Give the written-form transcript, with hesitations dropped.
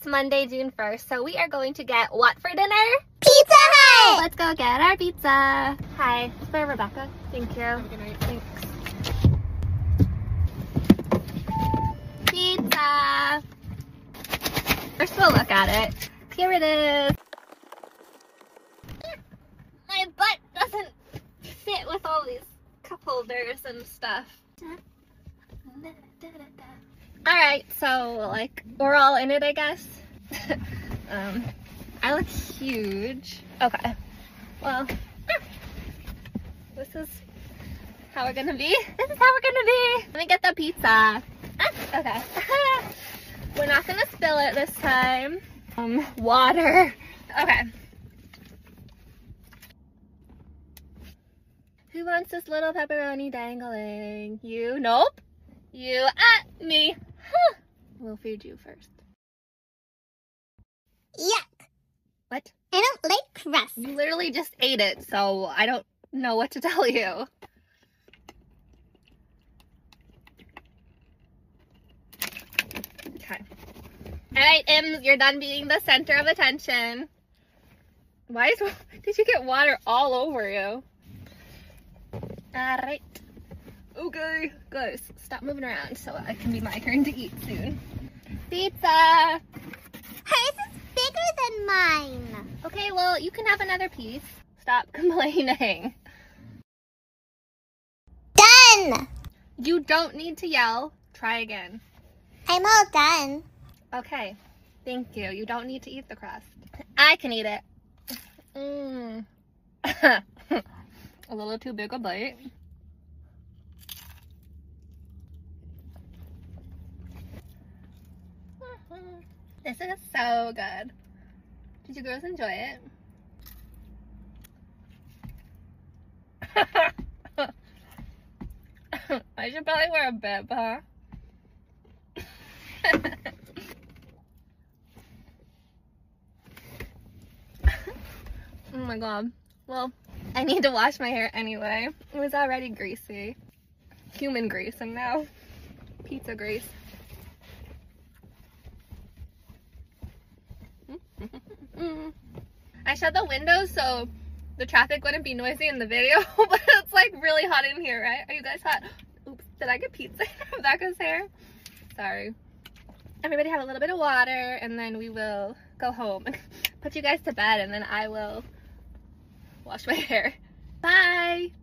It's Monday, June 1st, so we are going to get what for dinner? Pizza Hut! Let's go get our pizza. Hi, it's for Rebecca. Thank you. Have a good night. Thanks. Pizza. First we'll look at it. Here it is. My butt doesn't fit with all these cup holders and stuff. Alright, so like we're all in it, I guess. I look huge. Okay. Well, this is how we're gonna be. This is how we're gonna be. Let me get the pizza. Okay. We're not gonna spill it this time. Water. Okay. Who wants this little pepperoni dangling? You? Nope. You. Me. Huh. We'll feed you first. Yuck. What? I don't like crust. You literally just ate it, so I don't know what to tell you. Okay. Alright, you're done being the center of attention. Did you get water all over you? Alright. Okay, guys, stop moving around so it can be my turn to eat soon. Pizza! Hers is bigger than mine. Okay, well, you can have another piece. Stop complaining. Done! You don't need to yell. Try again. I'm all done. Okay, thank you. You don't need to eat the crust. I can eat it. A little too big a bite. This is so good. Did you girls enjoy it? I should probably wear a bib, huh? Oh my god. Well, I need to wash my hair anyway. It was already greasy. Human grease, and now pizza grease. I shut the windows so the traffic wouldn't be noisy in the video, but it's like really hot in here, right? Are you guys hot? Oops, did I get pizza in Rebecca's hair? Sorry. Everybody have a little bit of water, and then we will go home and put you guys to bed, and then I will wash my hair. Bye!